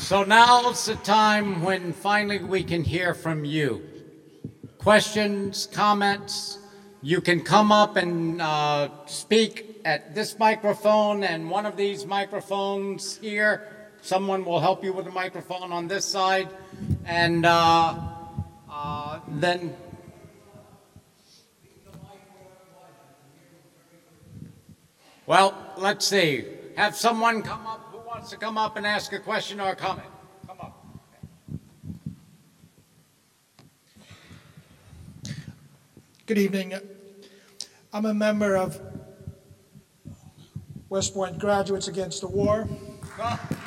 So now's the time when finally we can hear from you. Questions, comments, you can come up and speak at this microphone and one of these microphones here. Someone will help you with the microphone on this side. And then... Well, let's see. Have someone come up who wants to come up and ask a question or a comment. Come up. Good evening. I'm a member of West Point Graduates Against the War. Welcome.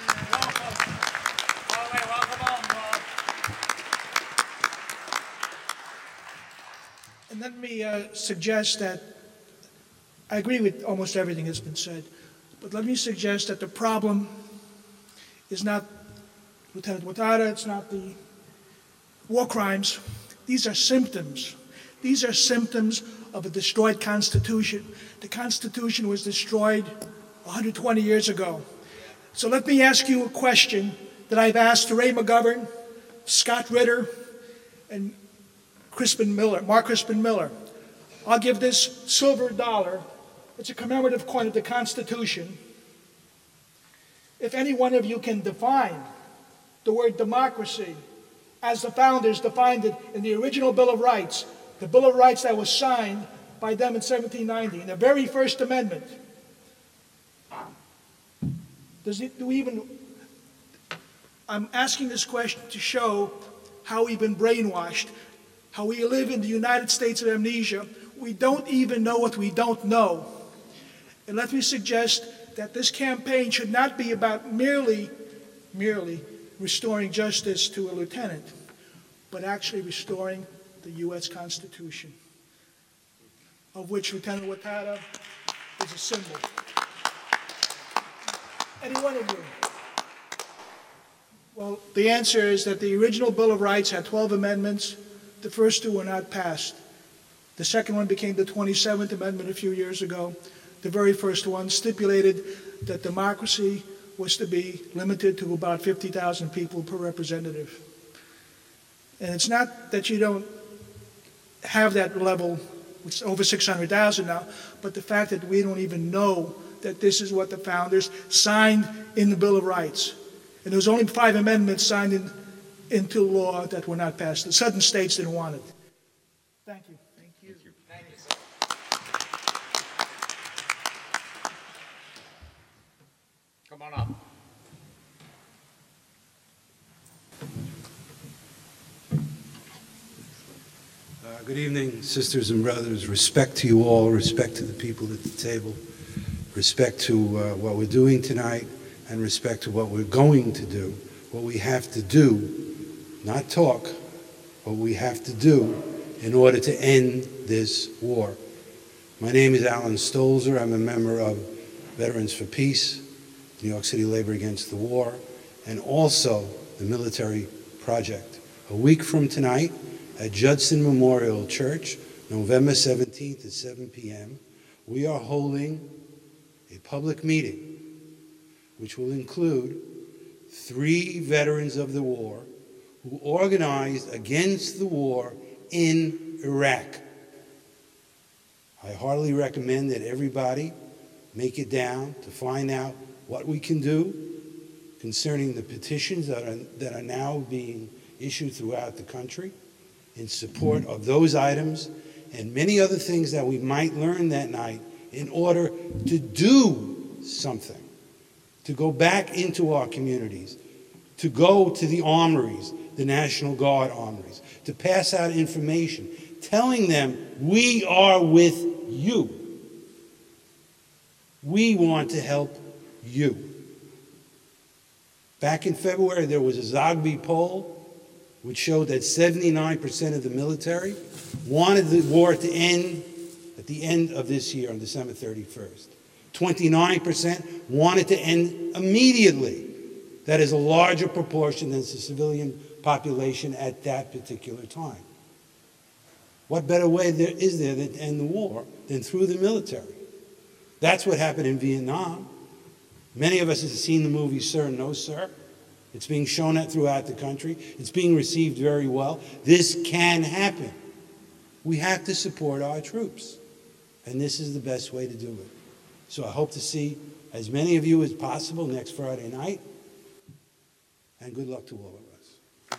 And let me suggest that I agree with almost everything that's been said, but let me suggest that the problem is not Lieutenant Ouattara, it's not the war crimes. These are symptoms. These are symptoms of a destroyed Constitution. The Constitution was destroyed 120 years ago. So let me ask you a question that I've asked to Ray McGovern, Scott Ritter, and Mark Crispin Miller. I'll give this silver dollar. It's a commemorative coin of the Constitution. If any one of you can define the word democracy as the founders defined it in the original Bill of Rights, the Bill of Rights that was signed by them in 1790, in the very first amendment, I'm asking this question to show how we've been brainwashed, how we live in the United States of amnesia. We don't even know what we don't know. And let me suggest that this campaign should not be about merely restoring justice to a lieutenant, but actually restoring the U.S. Constitution, of which Lieutenant Ouattara is a symbol. Any one of you? Well, the answer is that the original Bill of Rights had 12 amendments. The first two were not passed. The second one became the 27th Amendment a few years ago. The very first one stipulated that democracy was to be limited to about 50,000 people per representative. And it's not that you don't have that level, it's over 600,000 now, but the fact that we don't even know that this is what the founders signed in the Bill of Rights. And there was only 5 amendments signed into law that were not passed. The southern states didn't want it. Thank you. Thank you. Thank you. Come on up. Good evening, sisters and brothers. Respect to you all, respect to the people at the table, respect to what we're doing tonight, and respect to what we're going to do, what we have to do, not talk, what we have to do in order to end this war. My name is Alan Stolzer. I'm a member of Veterans for Peace, New York City Labor Against the War, and also the Military Project. A week from tonight, at Judson Memorial Church, November 17th at 7 p.m., we are holding a public meeting which will include 3 veterans of the war who organized against the war in Iraq. I heartily recommend that everybody make it down to find out what we can do concerning the petitions that are now being issued throughout the country in support of those items and many other things that we might learn that night in order to do something, to go back into our communities, to go to the armories, the National Guard armories, to pass out information, telling them, we are with you. We want to help you. Back in February, there was a Zogby poll which showed that 79% of the military wanted the war to end at the end of this year on December 31st. 29% wanted to end immediately. That is a larger proportion than the civilian population at that particular time. What better way is there to end the war than through the military? That's what happened in Vietnam. Many of us have seen the movie Sir, No Sir. It's being shown at throughout the country. It's being received very well. This can happen. We have to support our troops, and this is the best way to do it. So I hope to see as many of you as possible next Friday night, and good luck to all of us.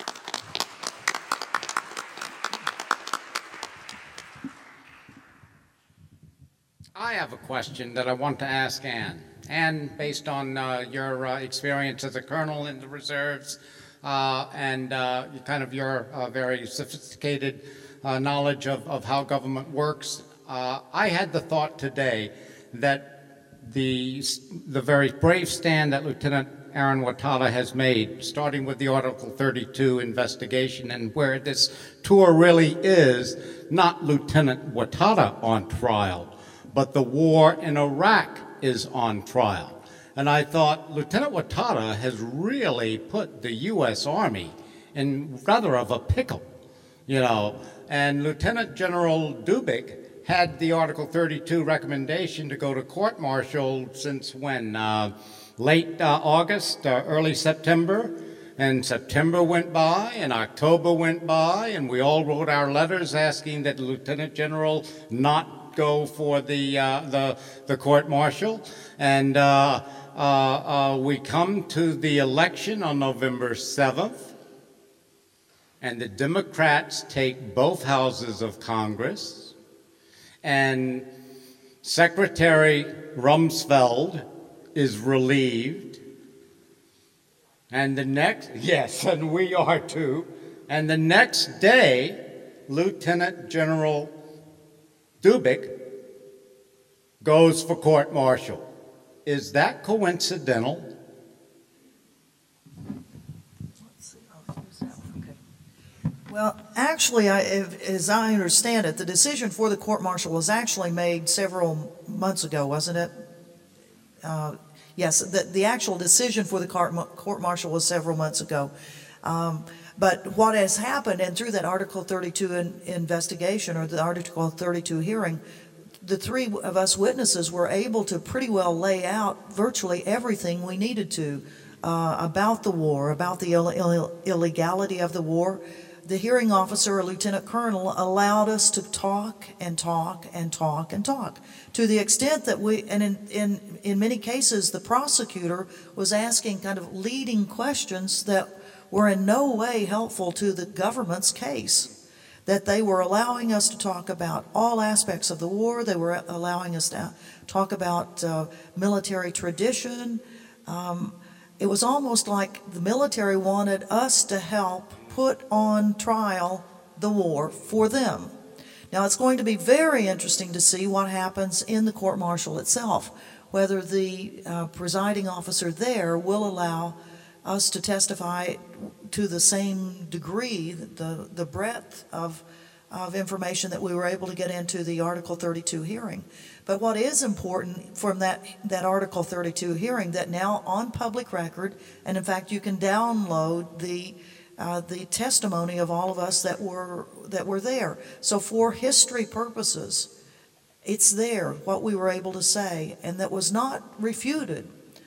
I have a question that I want to ask Ann. Ann, based on your experience as a colonel in the reserves and kind of your very sophisticated knowledge of how government works, I had the thought today that the very brave stand that Lieutenant Aaron Watada has made, starting with the Article 32 investigation, and where this tour really is not Lieutenant Watada on trial, but the war in Iraq is on trial. And I thought Lieutenant Watada has really put the U.S. Army in rather of a pickle, you know. And Lieutenant General Dubik had the Article 32 recommendation to go to court-martial since when? Late August, early September. And September went by, and October went by, and we all wrote our letters asking that the Lieutenant General not go for the court-martial. And we come to the election on November 7th, and the Democrats take both houses of Congress, and Secretary Rumsfeld is relieved, and the next, yes, and we are too, and the next day, Lieutenant General Dubik goes for court-martial. Is that coincidental? Well, actually, as I understand it, the decision for the court-martial was actually made several months ago, wasn't it? Yes, the actual decision for the court-martial was several months ago. But what has happened, and through that Article 32 investigation, or the Article 32 hearing, the three of us witnesses were able to pretty well lay out virtually everything we needed to about the war, about the illegality of the war. The hearing officer, a lieutenant colonel, allowed us to talk and talk and talk and talk, to the extent that in many cases, the prosecutor was asking kind of leading questions that were in no way helpful to the government's case, that they were allowing us to talk about all aspects of the war. They were allowing us to talk about military tradition. It was almost like the military wanted us to help put on trial the war for them. Now, it's going to be very interesting to see what happens in the court-martial itself, whether the presiding officer there will allow us to testify to the same degree, the breadth of information that we were able to get into the Article 32 hearing. But what is important from that Article 32 hearing, that now on public record, and in fact you can download the testimony of all of us that were there. So for history purposes, it's there, what we were able to say, and that was not refuted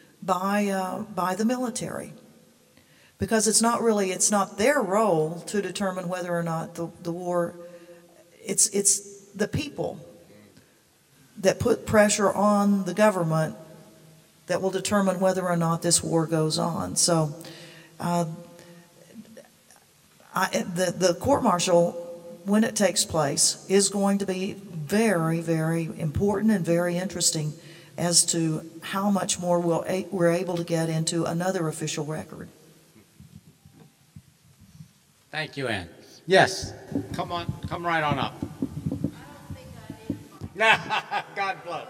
by the military. Because it's not their role to determine whether or not the war, it's the people that put pressure on the government that will determine whether or not this war goes on. So the court-martial, when it takes place, is going to be very, very important and very interesting as to how much more we're able to get into another official record. Thank you, Ann. Yes, come right on up. I don't think I need God bless.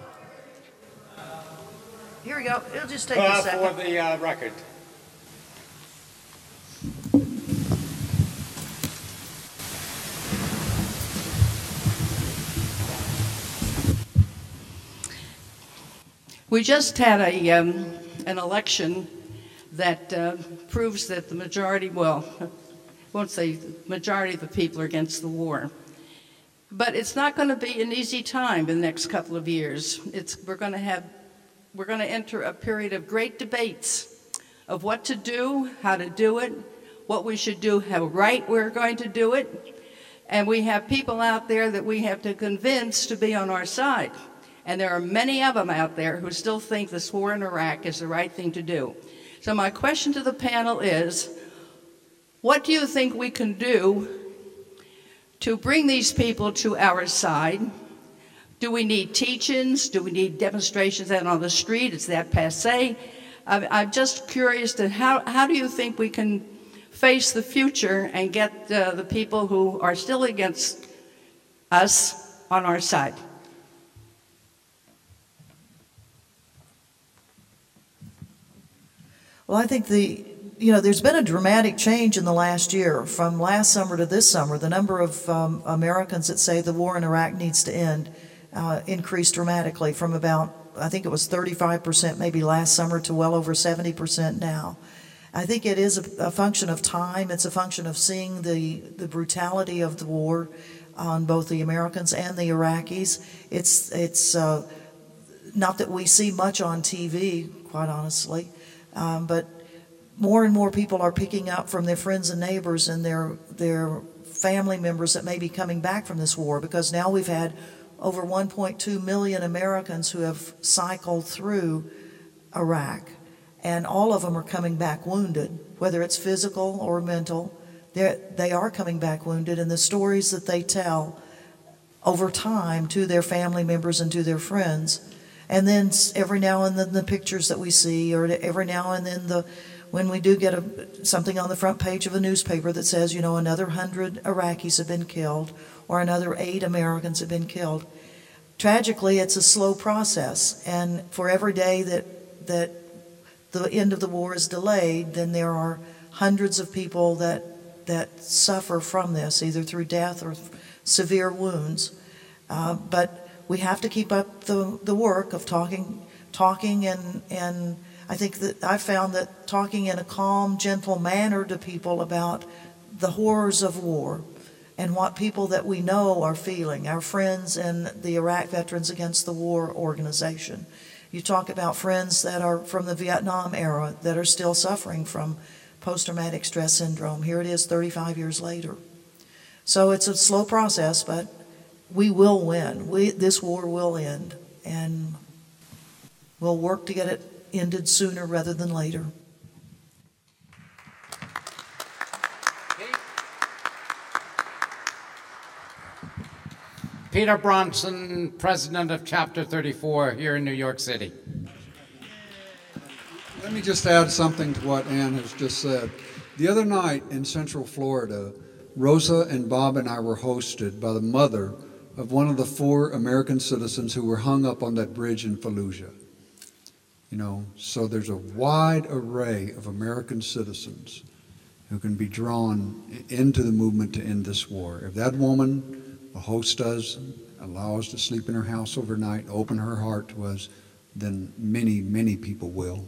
Here we go. It'll just take a second. For the record. We just had an election that proves that the majority, well, I won't say the majority of the people are against the war. But it's not going to be an easy time in the next couple of years. We're going to enter a period of great debates of what to do, how to do it, what we should do, how right we're going to do it. And we have people out there that we have to convince to be on our side. And there are many of them out there who still think this war in Iraq is the right thing to do. So my question to the panel is, what do you think we can do to bring these people to our side? Do we need teach-ins? Do we need demonstrations out on the street? Is that passé? I'm just curious to how do you think we can face the future and get the people who are still against us on our side? Well, I think there's been a dramatic change in the last year. From last summer to this summer, the number of Americans that say the war in Iraq needs to end increased dramatically from about, I think it was 35% maybe last summer to well over 70% now. I think it is a function of time. It's a function of seeing the brutality of the war on both the Americans and the Iraqis. It's not that we see much on TV, quite honestly, but more and more people are picking up from their friends and neighbors and their family members that may be coming back from this war, because now we've had over 1.2 million Americans who have cycled through Iraq, and all of them are coming back wounded, whether it's physical or mental. They are coming back wounded, and the stories that they tell over time to their family members and to their friends, and then every now and then the pictures that we see, or every now and then when we do get something on the front page of a newspaper that says, another 100 Iraqis have been killed, or another 8 Americans have been killed. Tragically, it's a slow process, and for every day that the end of the war is delayed, then there are hundreds of people that suffer from this, either through death or severe wounds. But we have to keep up the work of talking, and I think that I've found that talking in a calm, gentle manner to people about the horrors of war and what people that we know are feeling, our friends in the Iraq Veterans Against the War organization. You talk about friends that are from the Vietnam era that are still suffering from post-traumatic stress syndrome. Here it is 35 years later. So it's a slow process, but we will win. This war will end, and we'll work to get it ended sooner rather than later. Peter Bronson, president of Chapter 34 here in New York City. Let me just add something to what Ann has just said. The other night in Central Florida, Rosa and Bob and I were hosted by the mother of one of the 4 American citizens who were hung up on that bridge in Fallujah. So there's a wide array of American citizens who can be drawn into the movement to end this war. If that woman will host us, allow us to sleep in her house overnight, open her heart to us, then many, many people will.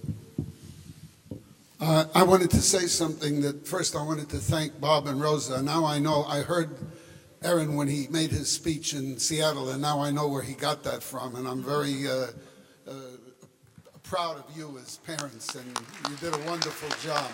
I wanted to say something that first I wanted to thank Bob and Rosa. Now I know, I heard Aaron when he made his speech in Seattle, and now I know where he got that from, and I'm very proud of you as parents, and you did a wonderful job.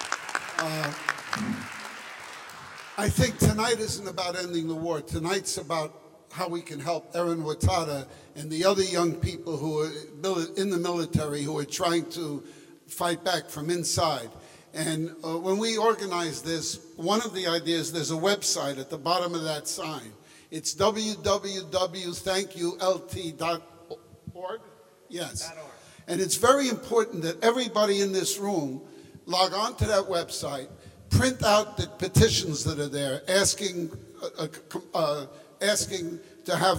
I think tonight isn't about ending the war. Tonight's about how we can help Erin Watada and the other young people who are in the military who are trying to fight back from inside. And when we organized this, one of the ideas, there's a website at the bottom of that sign. It's www.thankyult.org. Yes. And it's very important that everybody in this room log on to that website, print out the petitions that are there, asking to have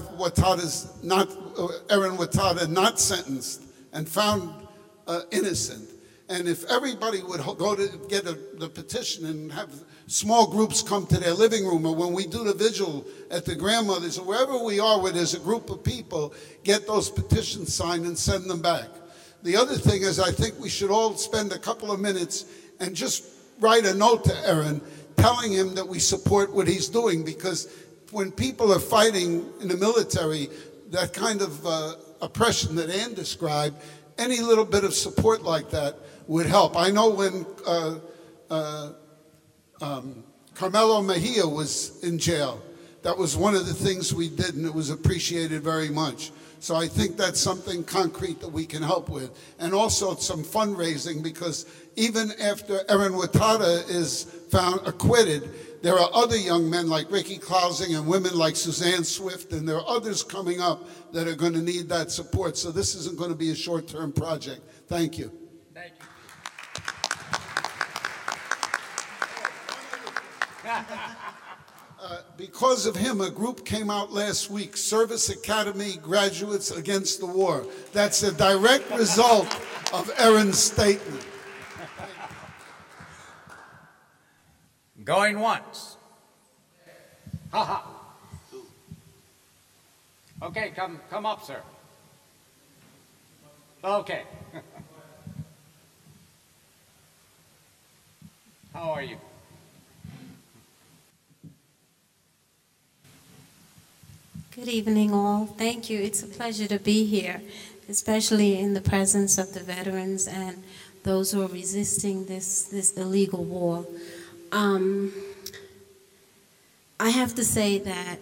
Erin Watada not sentenced and found innocent. And if everybody would go to get the petition and have small groups come to their living room, or when we do the vigil at the grandmother's, or wherever we are where there's a group of people, get those petitions signed and send them back. The other thing is, I think we should all spend a couple of minutes and just write a note to Erin telling him that we support what he's doing, because when people are fighting in the military, that kind of oppression that Ann described, any little bit of support like that would help. I know when Carmelo Mejia was in jail, that was one of the things we did, and it was appreciated very much. So I think that's something concrete that we can help with. And also some fundraising, because even after Erin Watada is found acquitted, there are other young men like Ricky Klausing and women like Suzanne Swift, and there are others coming up that are going to need that support. So this isn't going to be a short-term project. Thank you. Thank you. Because of him, a group came out last week, Service Academy Graduates Against the War. That's a direct result of Erin's statement. Going once. Ha ha. Okay, come up, sir. Okay. How are you? Good evening, all. Thank you. It's a pleasure to be here, especially in the presence of the veterans and those who are resisting this illegal war. I have to say that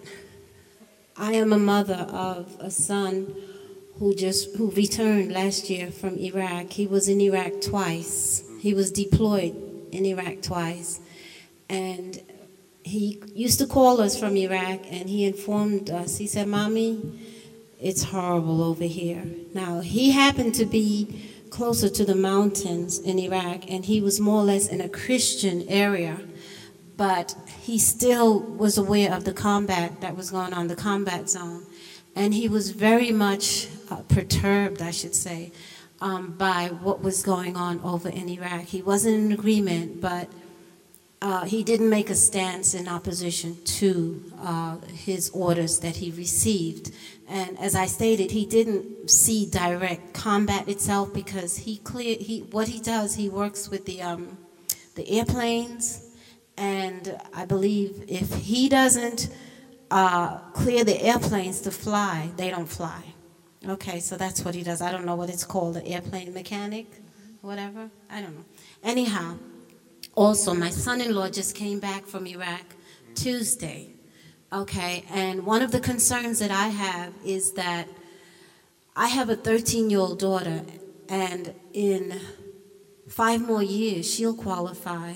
I am a mother of a son who returned last year from Iraq. He was in Iraq twice. He was deployed in Iraq twice. And he used to call us from Iraq, and he informed us, he said, "Mommy, it's horrible over here." Now, he happened to be closer to the mountains in Iraq, and he was more or less in a Christian area, but he still was aware of the combat that was going on, the combat zone. And he was very much perturbed, I should say, by what was going on over in Iraq. He wasn't in agreement, but he didn't make a stance in opposition to his orders that he received. And as I stated, he didn't see direct combat itself, because what he does, he works with the airplanes, and I believe if he doesn't clear the airplanes to fly, they don't fly. Okay, so that's what he does. I don't know what it's called, an airplane mechanic, whatever. I don't know. Anyhow, also, my son-in-law just came back from Iraq Tuesday, okay? And one of the concerns that I have is that I have a 13-year-old daughter, and in 5 more years, she'll qualify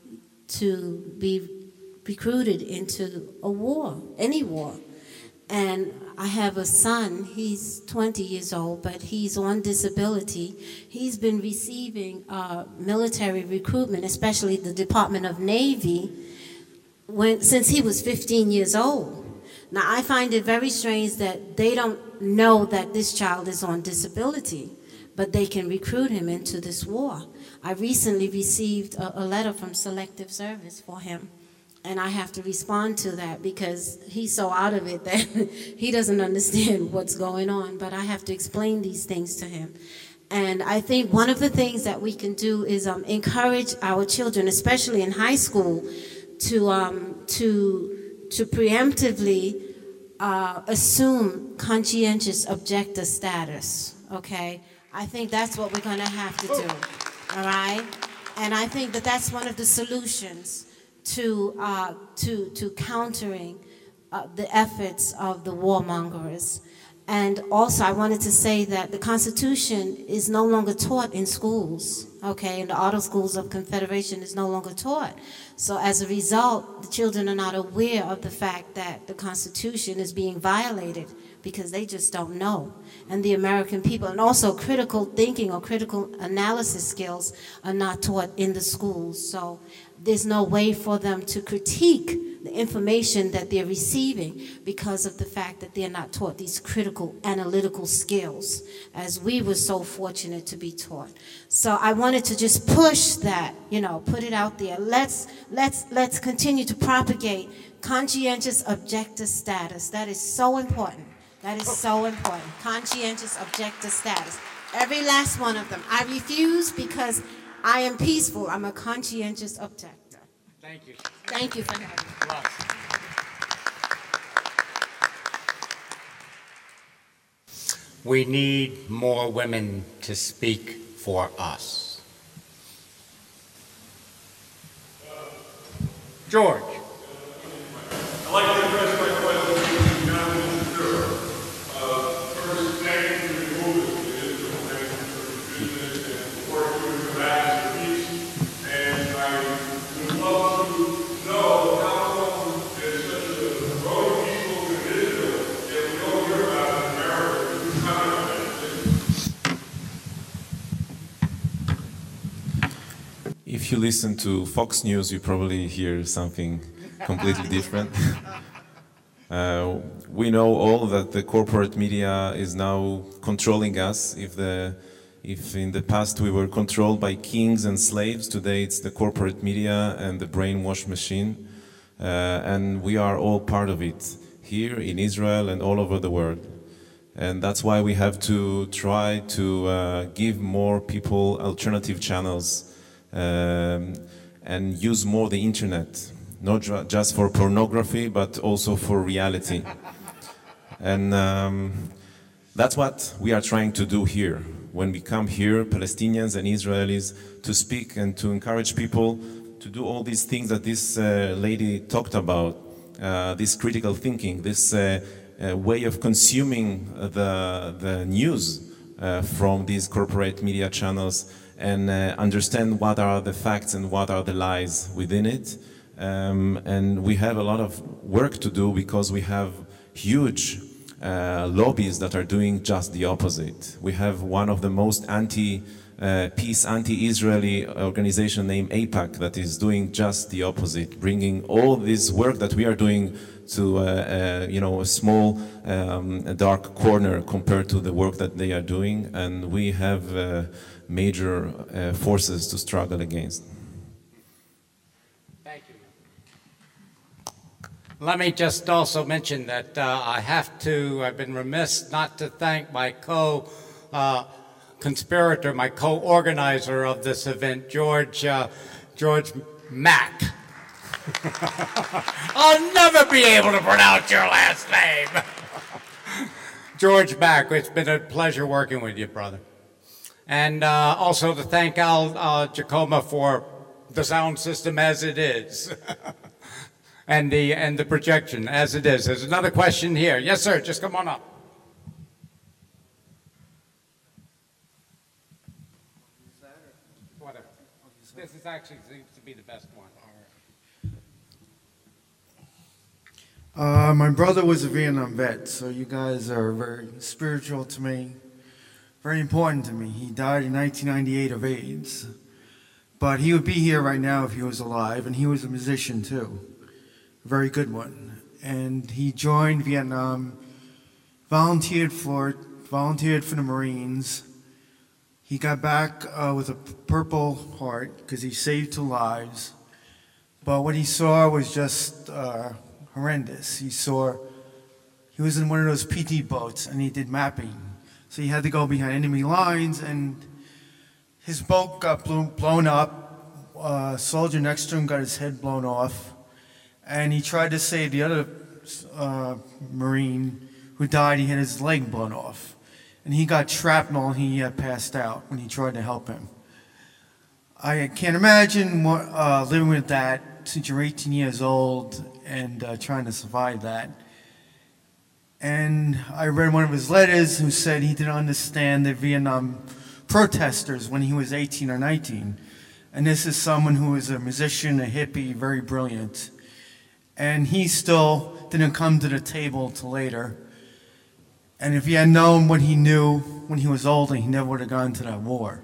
to be recruited into a war, any war. And I have a son, he's 20 years old, but he's on disability. He's been receiving military recruitment, especially the Department of Navy, since he was 15 years old. Now, I find it very strange that they don't know that this child is on disability, but they can recruit him into this war. I recently received a letter from Selective Service for him, and I have to respond to that because he's so out of it that he doesn't understand what's going on, but I have to explain these things to him. And I think one of the things that we can do is encourage our children, especially in high school, to preemptively assume conscientious objector status, okay? I think that's what we're going to have to do, all right? And I think that that's one of the solutions to countering the efforts of the warmongers. And also, I wanted to say that the Constitution is no longer taught in schools, okay? And the Auto Schools of Confederation is no longer taught. So as a result, the children are not aware of the fact that the Constitution is being violated because they just don't know. And the American people, and also critical thinking or critical analysis skills are not taught in the schools. So there's no way for them to critique the information that they're receiving because of the fact that they're not taught these critical analytical skills, as we were so fortunate to be taught. So I wanted to just push that, put it out there. Let's continue to propagate conscientious objector status. That is so important. That is so important. Conscientious objector status. Every last one of them. I refuse because I am peaceful. I'm a conscientious objector. Thank you. Thank you for having me. We need more women to speak for us. George. I'd like to address my question to Jonathan Shapiro. First, thank you for your movement to Israel. Thank you for your business and work with Iraq for peace. And I would love to know how long there's such a growing people in Israel that we don't hear about in America. Who's comment on that? If you listen to Fox News, you probably hear something completely different. We know all that the corporate media is now controlling us. If in the past we were controlled by kings and slaves, today it's the corporate media and the brainwash machine. And we are all part of it, here in Israel and all over the world. And that's why we have to try to give more people alternative channels and use more the internet, not just for pornography, but also for reality. And that's what we are trying to do here. When we come here, Palestinians and Israelis, to speak and to encourage people to do all these things that this lady talked about, this critical thinking, this way of consuming the news from these corporate media channels, and understand what are the facts and what are the lies within it. And we have a lot of work to do because we have huge lobbies that are doing just the opposite. We have one of the most anti-peace, anti-Israeli organization named AIPAC that is doing just the opposite, bringing all this work that we are doing to a small dark corner compared to the work that they are doing, and we have major forces to struggle against. Thank you. Let me just also mention that I've been remiss not to thank my co-conspirator, my co-organizer of this event, George Mack. I'll never be able to pronounce your last name. George Mack, it's been a pleasure working with you, brother. And also to thank Al Giacomo for the sound system as it is, and the projection as it is. There's another question here. Yes, sir. Just come on up. Whatever. This is actually seems to be the best one. My brother was a Vietnam vet, so you guys are very spiritual to me, very important to me. He died in 1998 of AIDS, but he would be here right now if he was alive, and he was a musician too, a very good one. And he joined Vietnam, volunteered for the Marines. He got back with a Purple Heart because he saved 2 lives, but what he saw was just horrendous. He was in one of those PT boats and he did mapping. So he had to go behind enemy lines and his boat got blown up. A soldier next to him got his head blown off. And he tried to save the other Marine who died. He had his leg blown off. And he got shrapnel and he passed out when he tried to help him. I can't imagine living with that since you're 18 years old and trying to survive that. And I read one of his letters who said he didn't understand the Vietnam protesters when he was 18 or 19. And this is someone who is a musician, a hippie, very brilliant. And he still didn't come to the table till later. And if he had known what he knew when he was older, he never would have gone to that war.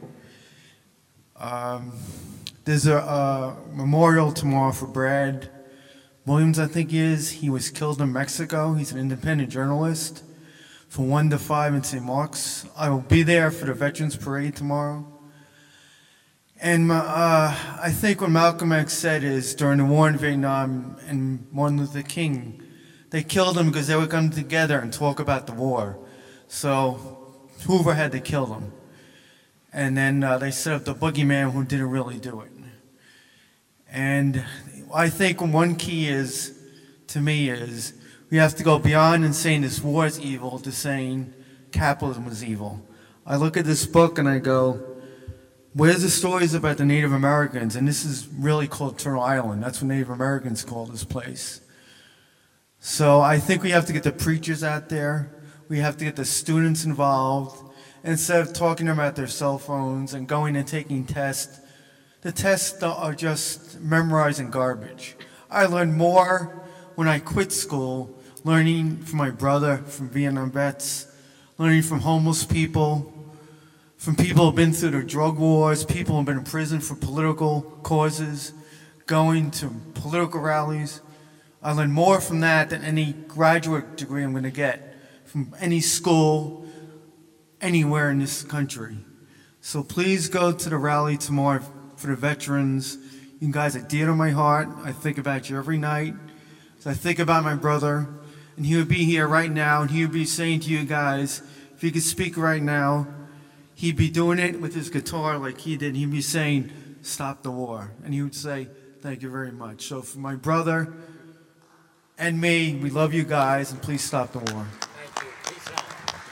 There's a memorial tomorrow for Brad Williams, I think he is. He was killed in Mexico. He's an independent journalist from 1 to 5 in St. Mark's. I will be there for the Veterans Parade tomorrow. And I think what Malcolm X said is during the war in Vietnam and Martin Luther King, they killed them because they would come together and talk about the war. So Hoover had to kill them. And then they set up the boogeyman who didn't really do it. And I think one key is, to me, is we have to go beyond and saying this war is evil to saying capitalism is evil. I look at this book and I go, Where's the stories about the Native Americans? And this is really called Turtle Island. That's what Native Americans call this place. So I think we have to get the preachers out there. We have to get the students involved. Instead of talking about their cell phones and going and taking tests, the tests are just memorizing garbage. I learned more when I quit school, learning from my brother, from Vietnam vets, learning from homeless people, from people who've been through the drug wars, people who've been in prison for political causes, going to political rallies. I learned more from that than any graduate degree I'm going to get from any school anywhere in this country. So please go to the rally tomorrow for the veterans. You guys are dear to my heart. I think about you every night. So I think about my brother, and he would be here right now, and he would be saying to you guys, if he could speak right now, he'd be doing it with his guitar like he did. He'd be saying, stop the war. And he would say, thank you very much. So for my brother and me, we love you guys, and please stop the war. Thank you. Peace out.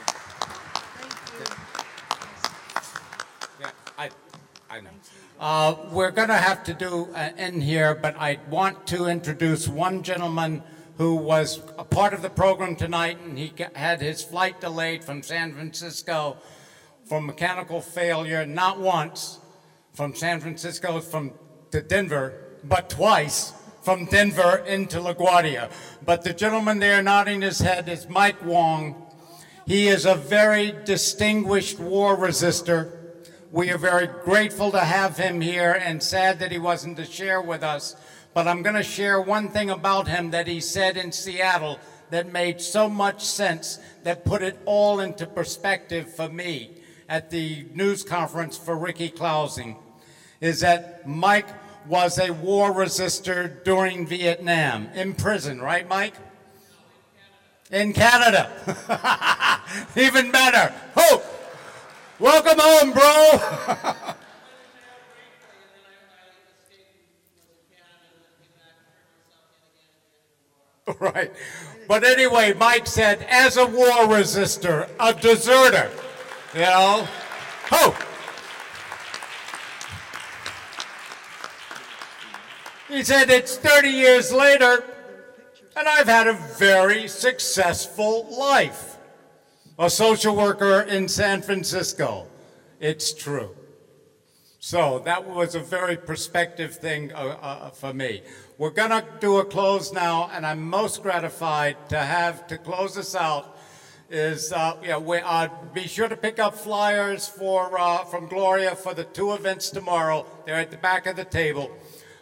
Yeah, I know. We're going to have to do an end here, but I want to introduce one gentleman who was a part of the program tonight, and he had his flight delayed from San Francisco for mechanical failure, not once from San Francisco to Denver, but twice from Denver into LaGuardia. But the gentleman there nodding his head is Mike Wong. He is a very distinguished war resister. We are very grateful to have him here and sad that he wasn't to share with us. But I'm going to share one thing about him that he said in Seattle that made so much sense, that put it all into perspective for me at the news conference for Ricky Klausing, is that Mike was a war resister during Vietnam, in prison, right, Mike? In Canada. Even better. Hope. Welcome home, bro. Right. But anyway, Mike said, as a war resister, a deserter, you know, hope. He said, it's 30 years later, and I've had a very successful life. A social worker in San Francisco. It's true. So that was a very perspective thing for me. We're going to do a close now, and I'm most gratified to close this out is, be sure to pick up flyers from Gloria for the 2 events tomorrow. They're at the back of the table.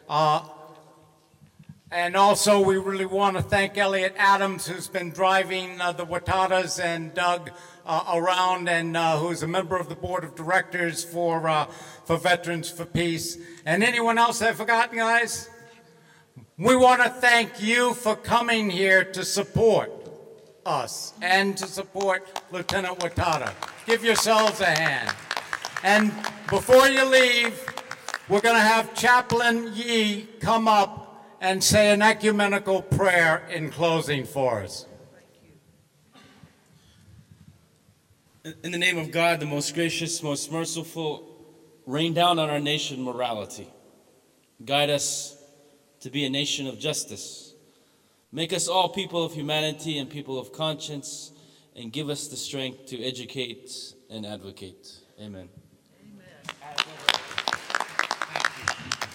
And also, we really want to thank Elliot Adams, who's been driving the Watatas and Doug around, and who's a member of the board of directors for Veterans for Peace. And anyone else I've forgotten, guys? We want to thank you for coming here to support us and to support Lieutenant Watata. Give yourselves a hand. And before you leave, we're going to have Chaplain Yee come up and say an ecumenical prayer in closing for us. In the name of God, the most gracious, most merciful, rain down on our nation morality. Guide us to be a nation of justice. Make us all people of humanity and people of conscience, and give us the strength to educate and advocate. Amen.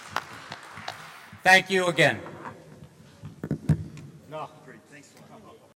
Thank you again.